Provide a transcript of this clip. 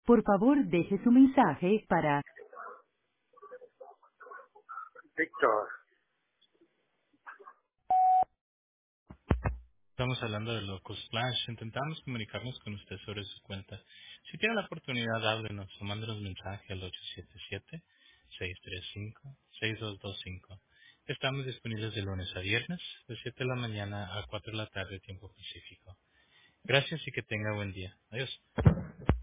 Por favor, deje su mensaje para... Víctor, Estamos hablando de Locus Splash. Intentamos comunicarnos con usted sobre su cuenta. Si tiene la oportunidad, háblenos o mándenos mensaje al 877-635-6225. Estamos disponibles de lunes a viernes, de 7 de la mañana a 4 de la tarde, tiempo pacífico. Gracias y que tenga buen día. Adiós.